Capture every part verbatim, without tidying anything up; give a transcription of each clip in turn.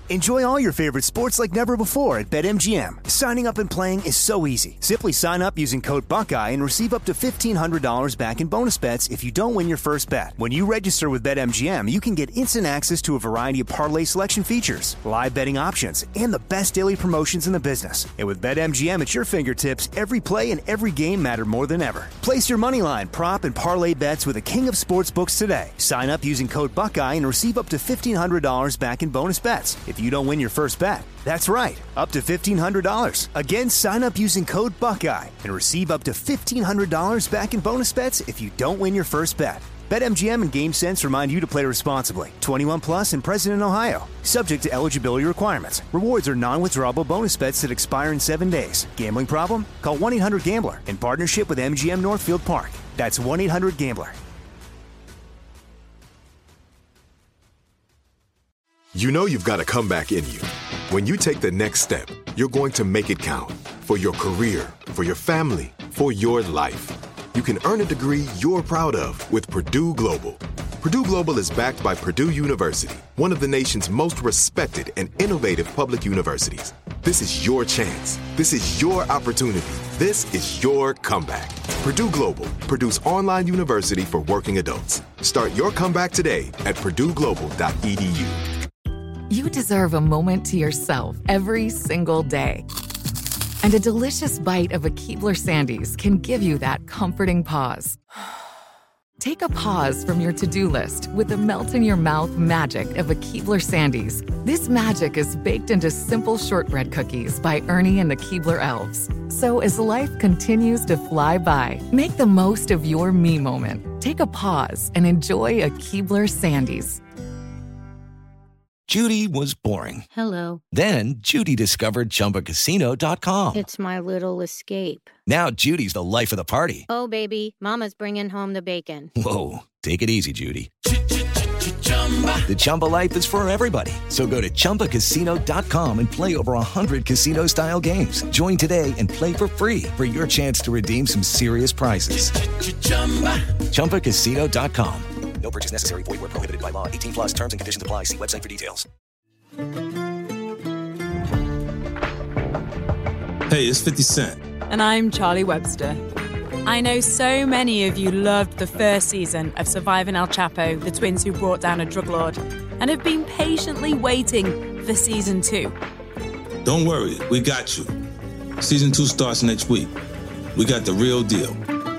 Enjoy all your favorite sports like never before at BetMGM. Signing up and playing is so easy. Simply sign up using code Buckeye and receive up to fifteen hundred dollars back in bonus bets if you don't win your first bet. When you register with BetMGM, you can get instant access to a variety of parlay selection features, live betting options, and the best daily promotions in the business. And with BetMGM at your fingertips, every play and every game matter more than ever. Place your moneyline, prop, and parlay bets with the king of sportsbooks today. Sign up using code Buckeye and receive up to fifteen hundred dollars back in bonus bets if you don't win your first bet. That's right, up to fifteen hundred dollars. Again, sign up using code Buckeye and receive up to fifteen hundred dollars back in bonus bets if you don't win your first bet. BetMGM and GameSense remind you to play responsibly. twenty-one plus and present in Ohio. Subject to eligibility requirements. Rewards are non-withdrawable bonus bets that expire in seven days. Gambling problem? Call one eight hundred gambler in partnership with M G M Northfield Park. That's one eight hundred gambler. You know you've got a comeback in you. When you take the next step, you're going to make it count. For your career, for your family, for your life. You can earn a degree you're proud of with Purdue Global. Purdue Global is backed by Purdue University, one of the nation's most respected and innovative public universities. This is your chance. This is your opportunity. This is your comeback. Purdue Global, Purdue's online university for working adults. Start your comeback today at purdue global dot e d u. You deserve a moment to yourself every single day. And a delicious bite of a Keebler Sandies can give you that comforting pause. Take a pause from your to-do list with the melt-in-your-mouth magic of a Keebler Sandies. This magic is baked into simple shortbread cookies by Ernie and the Keebler Elves. So as life continues to fly by, make the most of your me moment. Take a pause and enjoy a Keebler Sandies. Judy was boring. Hello. Then Judy discovered Chumba Casino dot com. It's my little escape. Now Judy's the life of the party. Oh, baby, mama's bringing home the bacon. Whoa, take it easy, Judy. The Chumba life is for everybody. So go to Chumba Casino dot com and play over one hundred casino-style games. Join today and play for free for your chance to redeem some serious prizes. Chumba Casino dot com. No purchase necessary. Void where prohibited by law. eighteen plus terms and conditions apply. See website for details. Hey, it's fifty Cent. And I'm Charlie Webster. I know so many of you loved the first season of Surviving El Chapo, the twins who brought down a drug lord, and have been patiently waiting for season two. Don't worry, we got you. Season two starts next week. We got the real deal.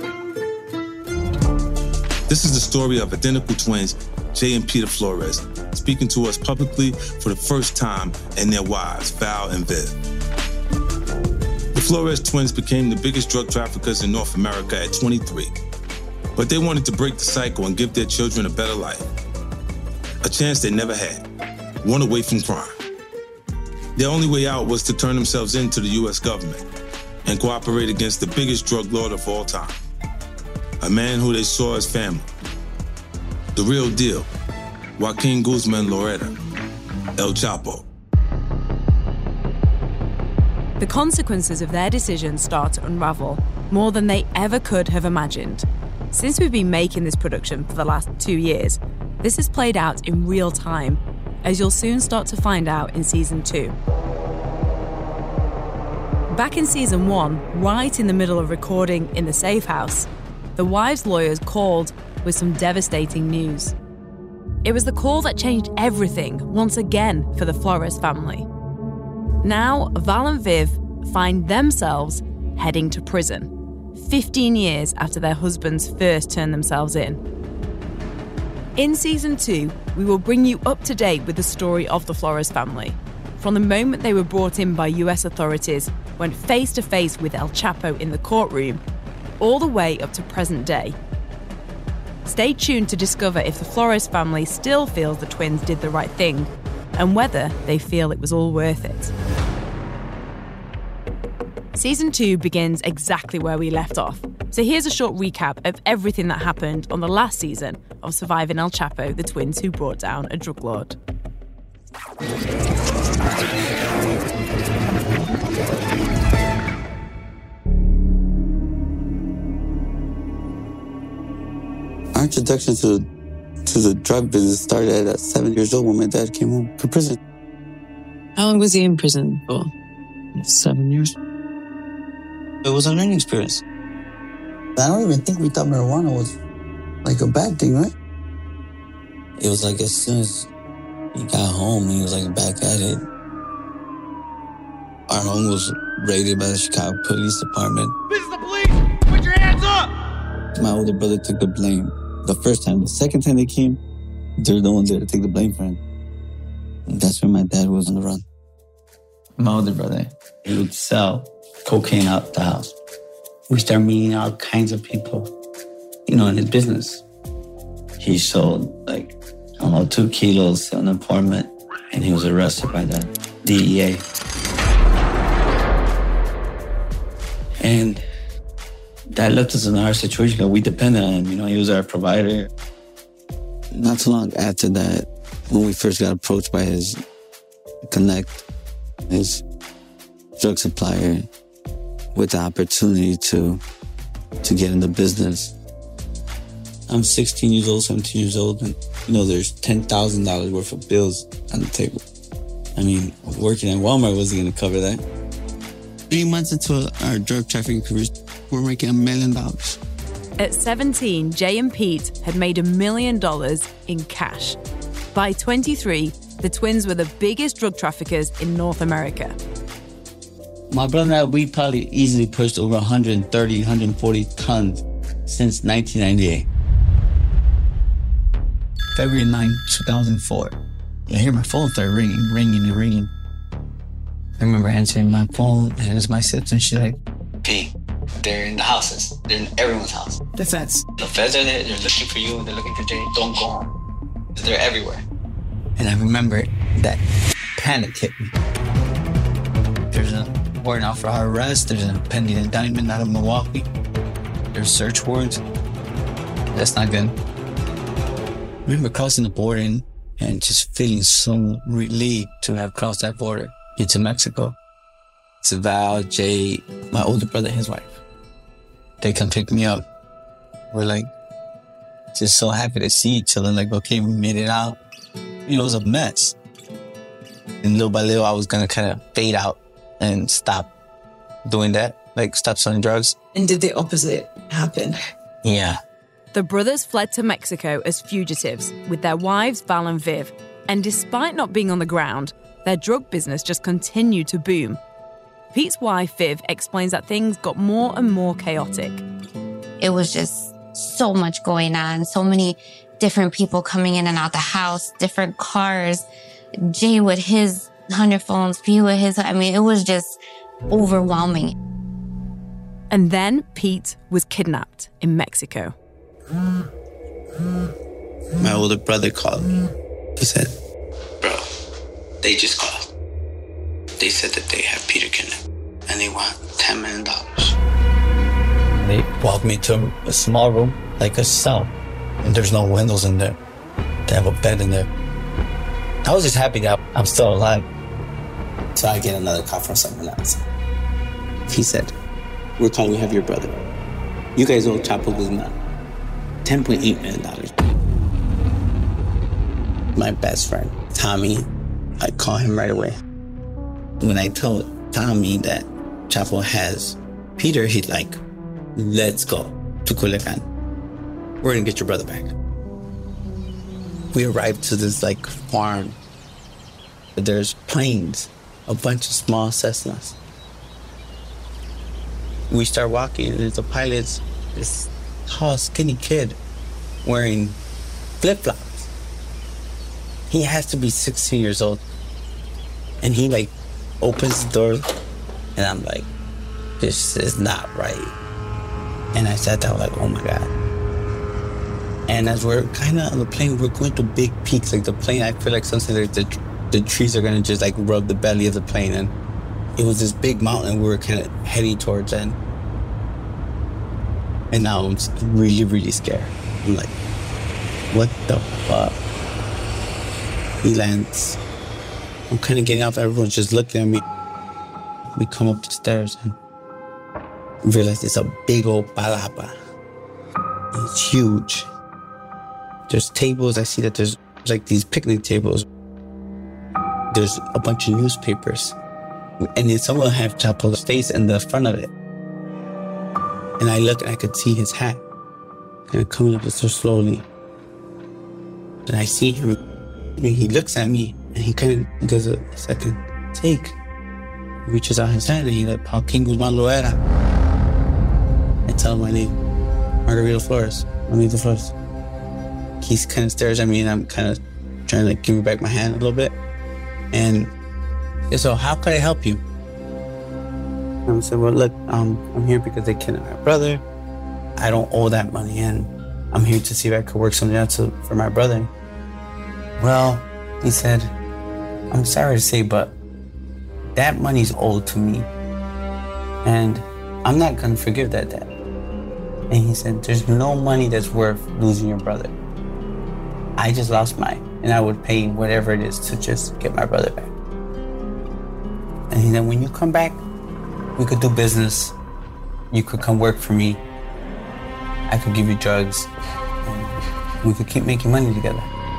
This is the story of identical twins, Jay and Peter Flores, speaking to us publicly for the first time, and their wives, Val and Viv. The Flores twins became the biggest drug traffickers in North America at twenty-three. But they wanted to break the cycle and give their children a better life. A chance they never had, one away from crime. Their only way out was to turn themselves into the U S government and cooperate against the biggest drug lord of all time. A man who they saw as family. The real deal, Joaquin Guzman Loretta, El Chapo. The consequences of their decisions start to unravel more than they ever could have imagined. Since we've been making this production for the last two years, this has played out in real time, as you'll soon start to find out in season two. Back in season one, right in the middle of recording in the safe house, the wives' lawyers called with some devastating news. It was the call that changed everything once again for the Flores family. Now, Val and Viv find themselves heading to prison, fifteen years after their husbands first turned themselves in. In season two, we will bring you up to date with the story of the Flores family, from the moment they were brought in by U S authorities, went face to face with El Chapo in the courtroom, all the way up to present day. Stay tuned to discover if the Flores family still feels the twins did the right thing, and whether they feel it was all worth it. Season two begins exactly where we left off, so here's a short recap of everything that happened on the last season of Surviving El Chapo, the twins who brought down a drug lord. Our introduction to to the drug business started at seven years old when my dad came home from prison. How long was he in prison for? Seven years. It was a learning experience. I don't even think we thought marijuana was like a bad thing, right? It was like as soon as he got home, he was like back at it. Our home was raided by the Chicago Police Department. This is the police! Put your hands up! My older brother took the blame the first time. The second time they came, they're the ones there to take the blame for him. And that's when my dad was on the run. My older brother, he would sell cocaine out the house. We started meeting all kinds of people, you know, in his business. He sold, like, I don't know, two kilos in an apartment, and he was arrested by the D E A. And that left us in our situation that we depended on him. You know, he was our provider. Not too long after that, when we first got approached by his Connect, his drug supplier, with the opportunity to to get in the business. I'm sixteen years old, seventeen years old, and you know, there's ten thousand dollars worth of bills on the table. I mean, working at Walmart wasn't going to cover that. Three months into our drug trafficking career, we're making a million dollars. At seventeen, Jay and Pete had made a million dollars in cash. By twenty-three, the twins were the biggest drug traffickers in North America. My brother and I, we probably easily pushed over one hundred thirty, one hundred forty tons since nineteen ninety-eight. February ninth, two thousand four. I hear my phone start ringing, ringing and ringing. I remember answering my phone, and it was my sister, and she's like, P, they're in the houses. They're in everyone's house. The feds. The feds are there. They're looking for you. They're looking for Jay. Don't go home. They're everywhere. And I remember that panic hit me. There's a warrant out for our arrest. There's a pending indictment out of Milwaukee. There's search warrants. That's not good. I remember crossing the border and, and just feeling so relieved to have crossed that border into Mexico. It's Val, Jay, my older brother, his wife. They come pick me up. We're like, just so happy to see each other. Like, okay, we made it out. You know, it was a mess. And little by little, I was going to kind of fade out and stop doing that. Like, stop selling drugs. And did the opposite happen? Yeah. The brothers fled to Mexico as fugitives with their wives, Val and Viv. And despite not being on the ground, their drug business just continued to boom. Pete's wife, Viv, explains that things got more and more chaotic. It was just so much going on, so many different people coming in and out the house, different cars, Jay with his hundred phones, Pete with his, I mean, it was just overwhelming. And then Pete was kidnapped in Mexico. My older brother called me. He said, bro, they just called. They said that they have Peter kidnapped and they want ten million dollars. They walked me to a small room, like a cell, and there's no windows in there. They have a bed in there. I was just happy that I'm still alive. So I get another call from someone else. He said, we're calling you have your brother. You guys owe Chapo Guzman ten point eight million dollars. My best friend, Tommy, I call him right away. When I told Tommy that Chapo has Peter, he's like, let's go to Culiacan. We're gonna get your brother back. We arrived to this like farm. There's planes, a bunch of small Cessnas. We start walking, and there's a pilot's this tall, skinny kid wearing flip-flops. He has to be sixteen years old. And he like opens the door, and I'm like, this is not right. And I sat down like, oh my God. And as we're kind of on the plane, we're going to big peaks. Like the plane, I feel like something like the, the trees are going to just like rub the belly of the plane. And it was this big mountain we were kind of heading towards. And, and now I'm really, really scared. I'm like, what the fuck? He lands. I'm kind of getting off. Everyone's just looking at me. We come up the stairs and realize it's a big old palapa. It's huge. There's tables. I see that there's like these picnic tables. there's a bunch of newspapers. And then some of them have Chapo's face in the front of it. And I look and I could see his hat kind of coming up so slowly. And I see him, and he looks at me, and he kind of does a second take. He reaches out his hand, and he's like, Paul King Guzman Loera. I tell him my name, Margarito Flores, Margarito Flores. He kind of stares at me, and I'm kind of trying to like give me back my hand a little bit. And so, how could I help you? I said, well, look, um, I'm here because they kidnapped my brother. I don't owe that money, and I'm here to see if I could work something out to, for my brother. Well, he said, I'm sorry to say, but that money's owed to me, and I'm not going to forgive that debt. And he said, there's no money that's worth losing your brother. I just lost mine, and I would pay whatever it is to just get my brother back. And he said, when you come back, we could do business. You could come work for me. I could give you drugs. And we could keep making money together.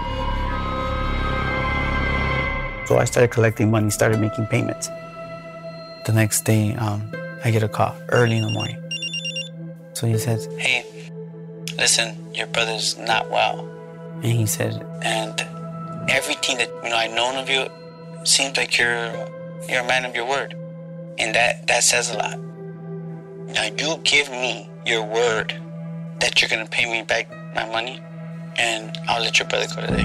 So I started collecting money, started making payments. The next day, um, I get a call early in the morning. So he says, hey, listen, your brother's not well. And he said, and everything that you know I've known of you seems like you're you're a man of your word. And that, that says a lot. Now you give me your word that you're gonna pay me back my money, and I'll let your brother go today.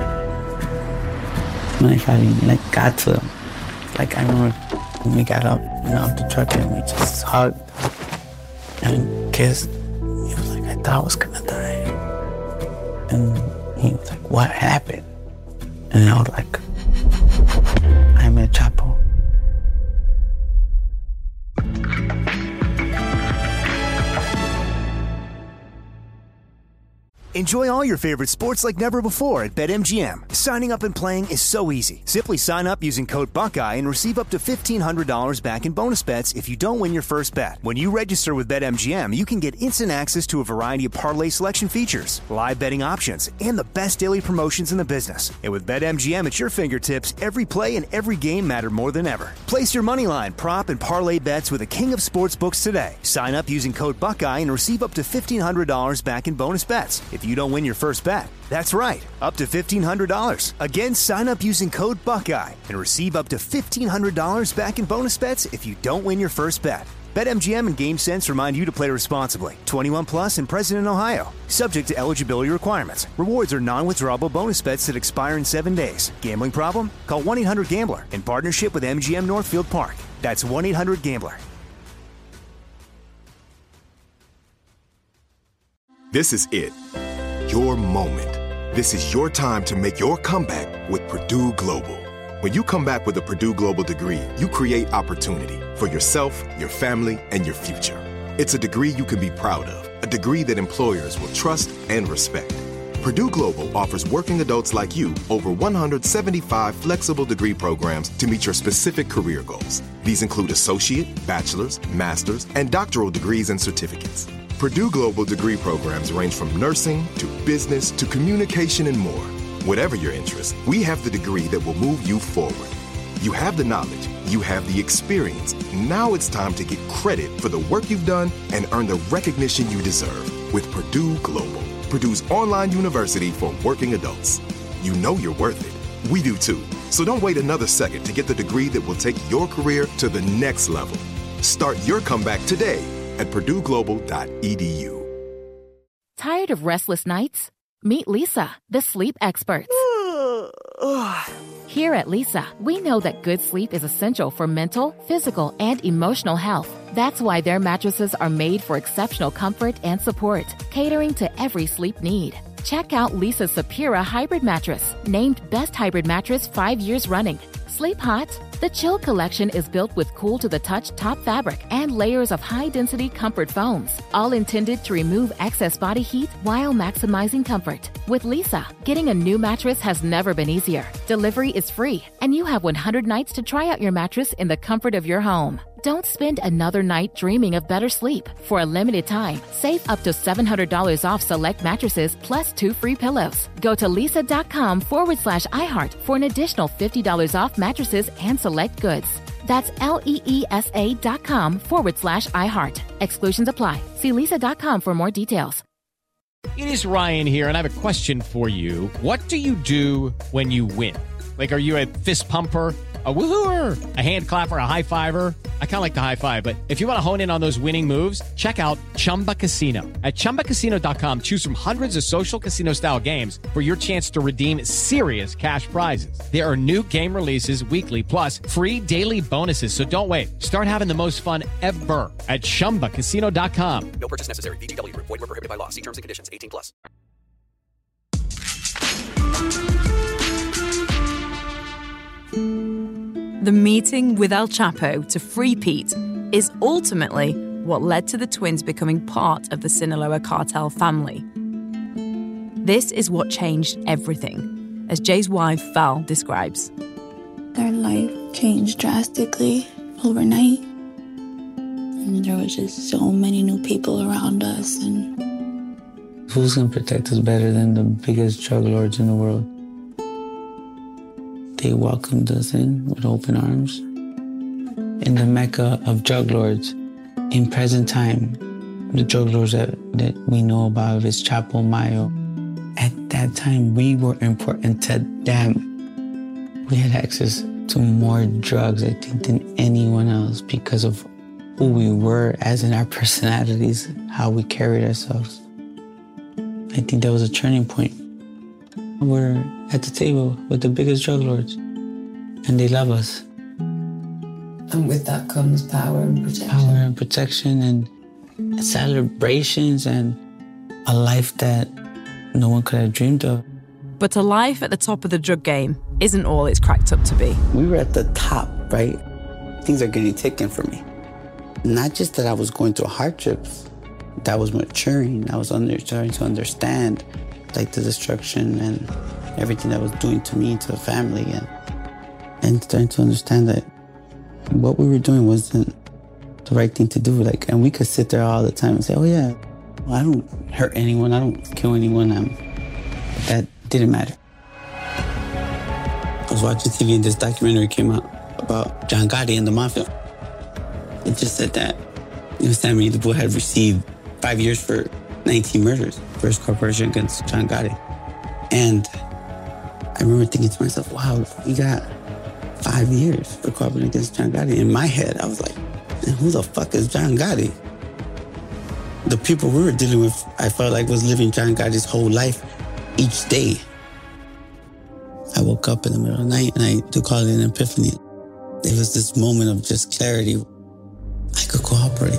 When I finally like got to him, like I remember when we got up and off the truck and we just hugged and kissed. He was like, I thought I was gonna die. And he was like, what happened? And I was like, I met Chapo. Enjoy all your favorite sports like never before at BetMGM. Signing up and playing is so easy. Simply sign up using code Buckeye and receive up to fifteen hundred dollars back in bonus bets if you don't win your first bet. When you register with BetMGM, you can get instant access to a variety of parlay selection features, live betting options, and the best daily promotions in the business. And with BetMGM at your fingertips, every play and every game matter more than ever. Place your moneyline, prop, and parlay bets with the king of sportsbooks today. Sign up using code Buckeye and receive up to fifteen hundred dollars back in bonus bets if you don't win your first bet. That's right, up to fifteen hundred dollars. Again, sign up using code Buckeye and receive up to fifteen hundred dollars back in bonus bets if you don't win your first bet. BetMGM and GameSense remind you to play responsibly. twenty-one plus and present in Ohio. Subject to eligibility requirements. Rewards are non-withdrawable bonus bets that expire in seven days. Gambling problem? Call one eight hundred gambler in partnership with M G M Northfield Park. That's one eight hundred gambler. This is it. Your moment. This is your time to make your comeback with Purdue Global. When you come back with a Purdue Global degree, you create opportunity for yourself, your family, and your future. It's a degree you can be proud of, a degree that employers will trust and respect. Purdue Global offers working adults like you over one hundred seventy-five flexible degree programs to meet your specific career goals. These include associate, bachelor's, master's, and doctoral degrees and certificates. Purdue Global degree programs range from nursing to business to communication and more. Whatever your interest, we have the degree that will move you forward. You have the knowledge, you have the experience. Now it's time to get credit for the work you've done and earn the recognition you deserve with Purdue Global, Purdue's online university for working adults. You know you're worth it. We do too. So don't wait another second to get the degree that will take your career to the next level. Start your comeback today at purdue global dot e d u. Tired of restless nights? Meet Leesa, the sleep experts. Here at Leesa, we know that good sleep is essential for mental, physical, and emotional health. That's why their mattresses are made for exceptional comfort and support, catering to every sleep need. Check out Leesa's Sapira Hybrid Mattress, named Best Hybrid Mattress five years running. Sleep hot? The Chill Collection is built with cool-to-the-touch top fabric and layers of high-density comfort foams, all intended to remove excess body heat while maximizing comfort. With Leesa, getting a new mattress has never been easier. Delivery is free, and you have one hundred nights to try out your mattress in the comfort of your home. Don't spend another night dreaming of better sleep. For a limited time, save up to seven hundred dollars off select mattresses plus two free pillows. Go to leesa.com forward slash iHeart for an additional fifty dollars off mattresses and select goods. That's L-E-E-S-A dot com forward slash iHeart. Exclusions apply. See leesa.com for more details. It is Ryan here, and I have a question for you. What do you do when you win? Like, are you a fist pumper, a woohooer, a hand clapper, a high fiver? I kind of like the high five, but if you want to hone in on those winning moves, check out Chumba Casino. At chumba casino dot com, choose from hundreds of social casino style games for your chance to redeem serious cash prizes. There are new game releases weekly, plus free daily bonuses. So don't wait. Start having the most fun ever at chumba casino dot com. No purchase necessary. V G W. Void where prohibited by law. See terms and conditions. eighteen plus. The meeting with El Chapo to free Pete is ultimately what led to the twins becoming part of the Sinaloa cartel family. This is what changed everything, as Jay's wife, Val, describes. Their life changed drastically overnight. And there was just so many new people around us. And who's going to protect us better than the biggest drug lords in the world? They welcomed us in with open arms. In the Mecca of drug lords, in present time, the drug lords that, that we know about is Chapo, Mayo. At that time, we were important to them. We had access to more drugs, I think, than anyone else because of who we were, as in our personalities, how we carried ourselves. I think that was a turning point. We're at the table with the biggest drug lords, and they love us. And with that comes power and protection. Power and protection and celebrations and a life that no one could have dreamed of. But a life at the top of the drug game isn't all it's cracked up to be. We were at the top, right? Things are getting taken from me. Not just that I was going through hardships, that was maturing. I was under, starting to understand like the destruction and everything that was doing to me, to the family, and and starting to understand that what we were doing wasn't the right thing to do. Like, and we could sit there all the time and say, "Oh yeah, well, I don't hurt anyone, I don't kill anyone." Um, that didn't matter. I was watching T V and this documentary came out about John Gotti and the mafia. It just said that, you know, Sammy the Bull had received five years for nineteen murders, first corporation against John Gotti. And I remember thinking to myself, wow, we got five years for cooperating against John Gotti. In my head, I was like, man, who the fuck is John Gotti? The people we were dealing with, I felt like was living John Gotti's whole life each day. I woke up in the middle of the night and I do call it an epiphany. It was this moment of just clarity. I could cooperate.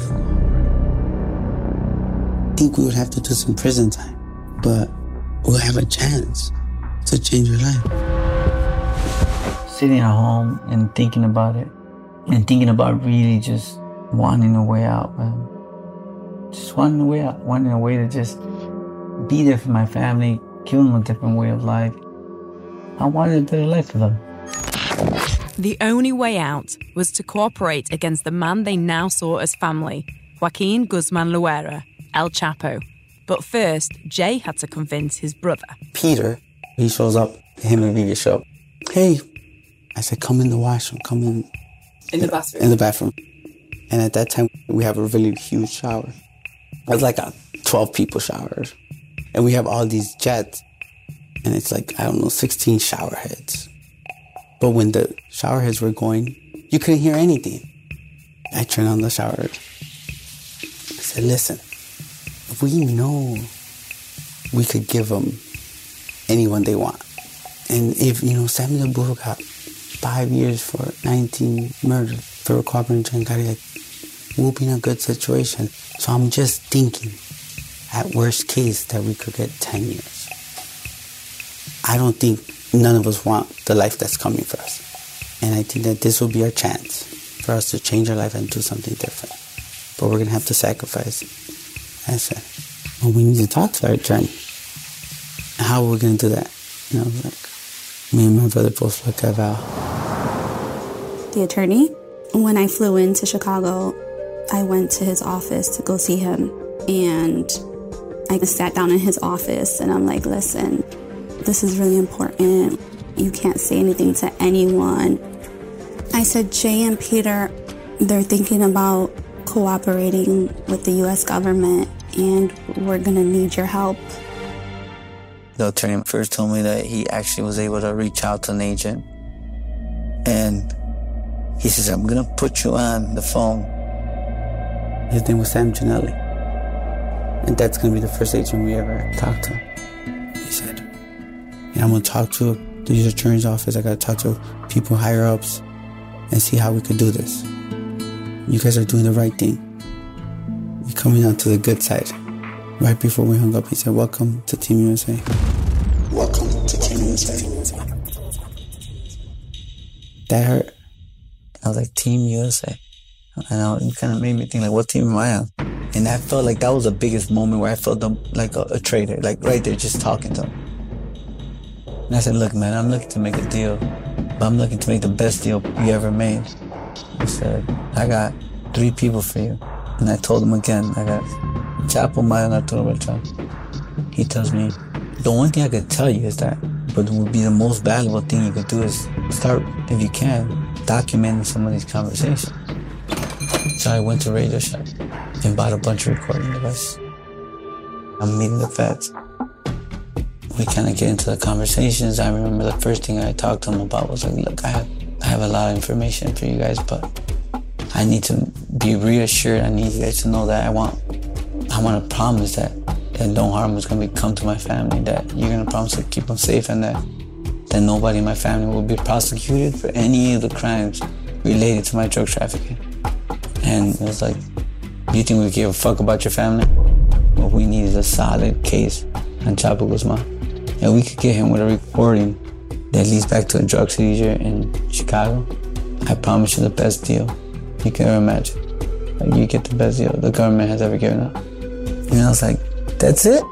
I think we would have to do some prison time, but we'll have a chance to change your life. Sitting at home and thinking about it, and thinking about really just wanting a way out, man. Just wanting a way out, wanting a way to just be there for my family, give them a different way of life. I wanted a better life for them. The only way out was to cooperate against the man they now saw as family, Joaquin Guzman Loera, El Chapo. But first, Jay had to convince his brother. Peter, he shows up, him and Vivi show up. Hey, I said, come in the washroom, come in. In the bathroom? In the bathroom. And at that time, we have a really huge shower. It was like a twelve people shower. And we have all these jets. And it's like, I don't know, sixteen shower heads. But when the shower heads were going, you couldn't hear anything. I turned on the shower. I said, listen, we know we could give them anyone they want. And if, you know, Sammy the Bull got five years for nineteen murders for cooperating John Gotti, like, we'll be in a good situation. So I'm just thinking, at worst case, that we could get ten years. I don't think none of us want the life that's coming for us. And I think that this will be our chance for us to change our life and do something different. But we're going to have to sacrifice. I said, well, we need to talk to our attorney. How are we going to do that? You know, like, me and my brother both look at Val. The attorney? When I flew into Chicago, I went to his office to go see him. And I sat down in his office and I'm like, listen, this is really important. You can't say anything to anyone. I said, Jay and Peter, they're thinking about cooperating with the U S government and we're gonna need your help. The attorney first told me that he actually was able to reach out to an agent. And he says, I'm gonna put you on the phone. His name was Sam Ginelli. And that's gonna be the first agent we ever talked to. He said, yeah, I'm gonna talk to the U S Attorney's office. I gotta talk to people higher ups and see how we can do this. You guys are doing the right thing. You're coming on to the good side. Right before we hung up, he said, welcome to Team U S A. Welcome to Team U S A. That hurt. I was like, Team U S A. And it kind of made me think, like, what team am I on? And I felt like that was the biggest moment where I felt like a, a traitor, like right there just talking to him. And I said, look, man, I'm looking to make a deal, but I'm looking to make the best deal you ever made. I said, I got three people for you. And I told him again, I got Chapo, Mayo, and Arturo Beltran. He tells me, the one thing I could tell you is that what would be the most valuable thing you could do is start, if you can, documenting some of these conversations. So I went to Radio Shack and bought a bunch of recording devices. I'm meeting the feds. We kind of get into the conversations. I remember the first thing I talked to him about was like, look, I have, I have a lot of information for you guys, but I need to be reassured. I need you guys to know that I want, I want to promise that, that no harm is going to come to my family, that you're going to promise to keep them safe, and that, that nobody in my family will be prosecuted for any of the crimes related to my drug trafficking. And it was like, you think we give a fuck about your family? What we need is a solid case on Chapo Guzman. And we could get him with a recording that leads back to a drug seizure in Chicago. I promise you the best deal you can ever imagine. Like, you get the best deal the government has ever given up. And I was like, that's it?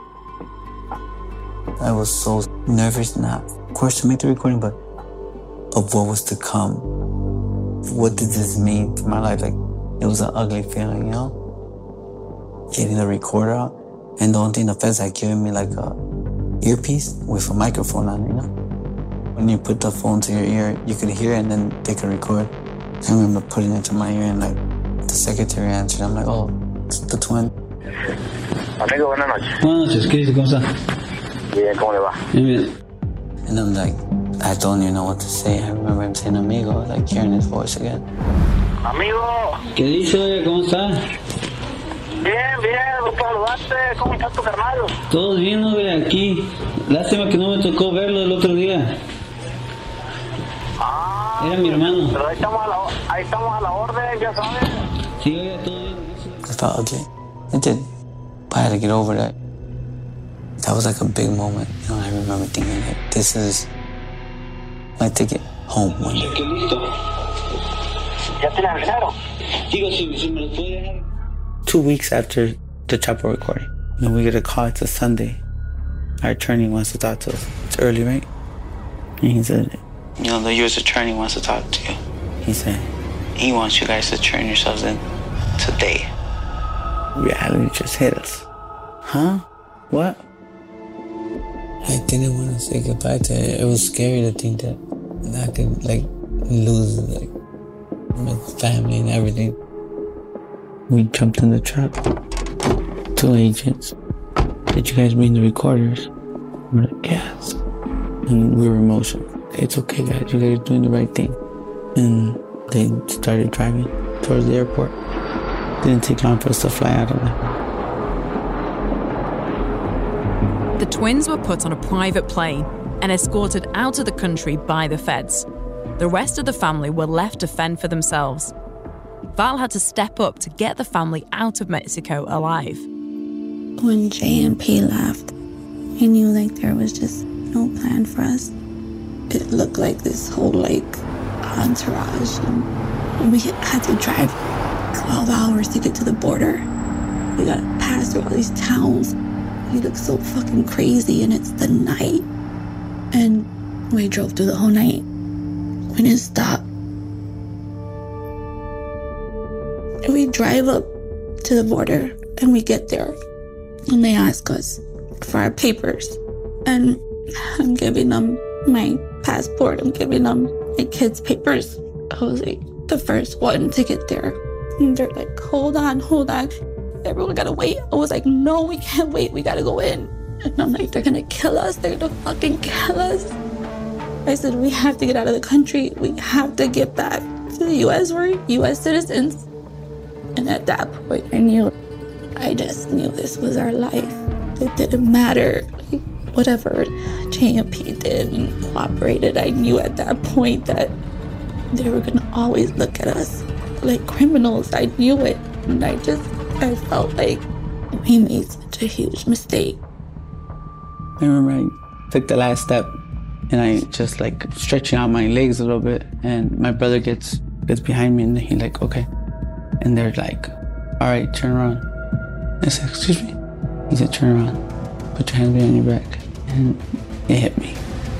I was so nervous, not, of course, to make the recording, but of what was to come. What did this mean for my life? Like, it was an ugly feeling, you know? Getting the recorder out. And the only thing the feds had given me, like a earpiece with a microphone on it, you know? When you put the phone to your ear, you could hear it and then they could record. I remember putting it to my ear and like the secretary answered. I'm like, oh, it's the twin. Amigo, buenas noches. Buenas noches, ¿qué dice? ¿Cómo está? Bien, ¿cómo le va? Bien. And I'm like, I don't even know what to say. I remember him saying amigo, like hearing his voice again. Amigo. ¿Qué dice, oye? ¿Cómo está? Bien, bien, gusto saludarte. ¿Cómo está tu carnal? Todo bien, ¿no? Ve aquí. Lástima que no me tocó verlo el otro día. Ah. Era mi hermano. Pero ahí estamos a la, ahí estamos a la orden, ya sabes. Sí, oye, todo bien. I felt legit. It did. But I had to get over that. That was like a big moment. You know, I remember thinking, like, this is my ticket home one day. ¿Ya tienes el dinero? Digo, si, si me lo puede dejar. Two weeks after the Chapo recording, you know, we get a call. It's a Sunday. Our attorney wants to talk to us. It's early, right? And he said, you know, the U S attorney wants to talk to you. He said, he wants you guys to turn yourselves in today. Reality just hit us. Huh? What? I didn't want to say goodbye to it. It was scary to think that I could, like, lose, like, my family and everything. We jumped in the truck. Two agents. Did you guys bring the recorders? We're like, yes. And we were emotional. It's okay, guys. You guys are doing the right thing. And they started driving towards the airport. Didn't take long for us to fly out of there. The twins were put on a private plane and escorted out of the country by the feds. The rest of the family were left to fend for themselves. Val had to step up to get the family out of Mexico alive. When Jay and P left, I knew like there was just no plan for us. It looked like this whole like entourage, and we had to drive twelve hours to get to the border. We gotta pass through all these towns. We look so fucking crazy, and it's the night. And we drove through the whole night. We didn't stop. And we drive up to the border and we get there and they ask us for our papers. And I'm giving them my passport. I'm giving them my kids' papers. I was like the first one to get there. And they're like, hold on, hold on. Everyone gotta wait. I was like, no, we can't wait. We gotta go in. And I'm like, they're gonna kill us. They're gonna fucking kill us. I said, we have to get out of the country. We have to get back to the U S. We're U S citizens. And at that point, I knew, I just knew this was our life. It didn't matter. Like, whatever J M P did and cooperated, I knew at that point that they were gonna always look at us like criminals. I knew it. And I just, I felt like we made such a huge mistake. I remember I took the last step and I just like stretching out my legs a little bit, and my brother gets gets behind me and he's like, okay. And they're like, all right, turn around. I said, excuse me? He said, turn around, put your hands behind your back. And it hit me.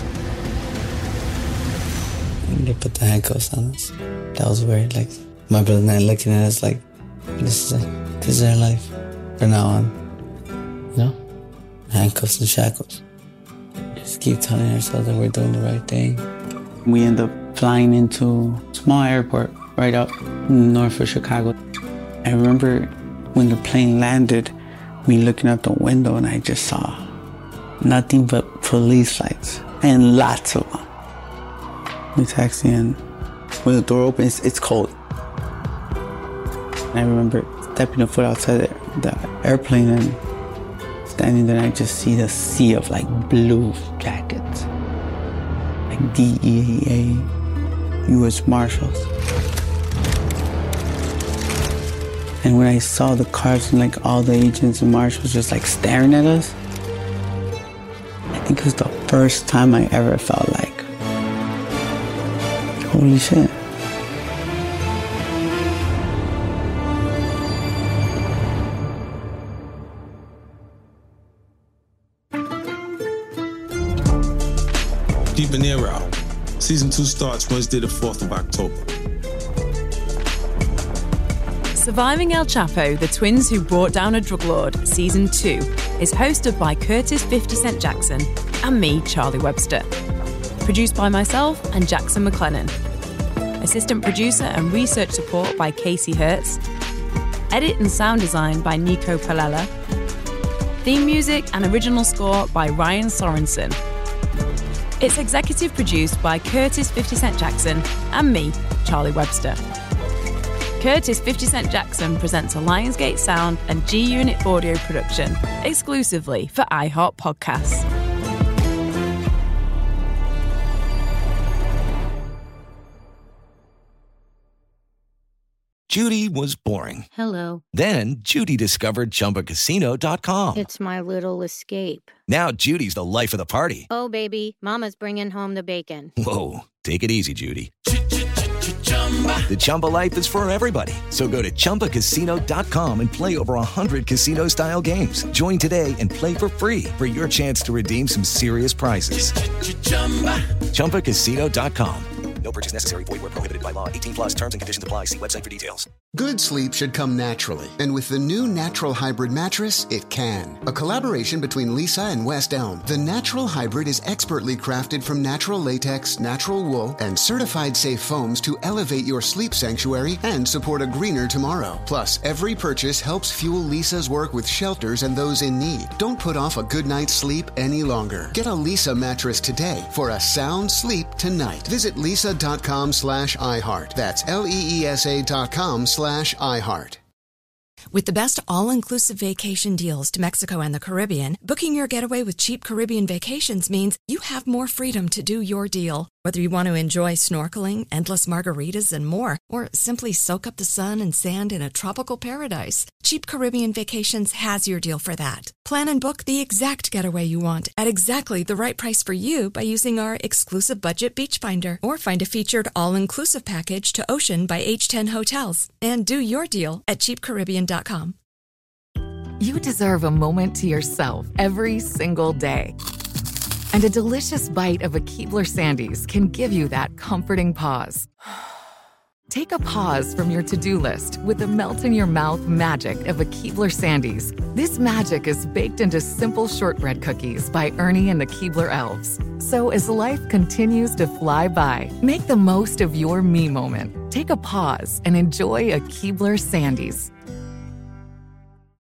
And they put the handcuffs on us. That was weird. Like, my brother and I looking at us like, this is it. This is our life. From now on, you know? Handcuffs and shackles. Just keep telling ourselves that we're doing the right thing. We end up flying into a small airport right up north of Chicago. I remember when the plane landed, me looking out the window and I just saw nothing but police lights and lots of them. We taxi in. When the door opens, it's cold. And I remember stepping a foot outside the, the airplane and standing there, and I just see the sea of like blue jackets, like D E A, U S Marshals. And when I saw the cars and like all the agents and marshals just like staring at us, I think it was the first time I ever felt like, holy shit. Keep an ear out. Season two starts Wednesday the fourth of October. Surviving El Chapo, the twins who brought down a drug lord, Season two, is hosted by Curtis fifty Cent Jackson and me, Charlie Webster. Produced by myself and Jackson McLennan. Assistant producer and research support by Casey Hertz. Edit and sound design by Nico Palella. Theme music and original score by Ryan Sorensen. It's executive produced by Curtis fifty Cent Jackson and me, Charlie Webster. Curtis fifty Cent Jackson presents a Lionsgate Sound and G-Unit audio production exclusively for iHeart Podcasts. Judy was boring. Hello. Then Judy discovered Chumba Casino dot com. It's my little escape. Now Judy's the life of the party. Oh, baby, mama's bringing home the bacon. Whoa, take it easy, Judy. The Chumba life is for everybody. So go to Chumba Casino dot com and play over one hundred casino-style games. Join today and play for free for your chance to redeem some serious prizes. Chumba Casino dot com. No purchase necessary. Void where prohibited by law. eighteen plus terms and conditions apply. See website for details. Good sleep should come naturally. And with the new Natural Hybrid mattress, it can. A collaboration between Lisa and West Elm, the Natural Hybrid is expertly crafted from natural latex, natural wool, and certified safe foams to elevate your sleep sanctuary and support a greener tomorrow. Plus, every purchase helps fuel Lisa's work with shelters and those in need. Don't put off a good night's sleep any longer. Get a Lisa mattress today for a sound sleep tonight. Visit Lisa dot com slash iHeart. That's L E E S A dot com slash iHeart. With the best all-inclusive vacation deals to Mexico and the Caribbean, booking your getaway with Cheap Caribbean Vacations means you have more freedom to do your deal. Whether you want to enjoy snorkeling, endless margaritas, and more, or simply soak up the sun and sand in a tropical paradise, Cheap Caribbean Vacations has your deal for that. Plan and book the exact getaway you want at exactly the right price for you by using our exclusive budget beach finder, or find a featured all-inclusive package to Ocean by H ten Hotels and do your deal at cheap caribbean dot com. You deserve a moment to yourself every single day. And a delicious bite of a Keebler Sandies can give you that comforting pause. Take a pause from your to-do list with the melt-in-your-mouth magic of a Keebler Sandies. This magic is baked into simple shortbread cookies by Ernie and the Keebler Elves. So as life continues to fly by, make the most of your me moment. Take a pause and enjoy a Keebler Sandies.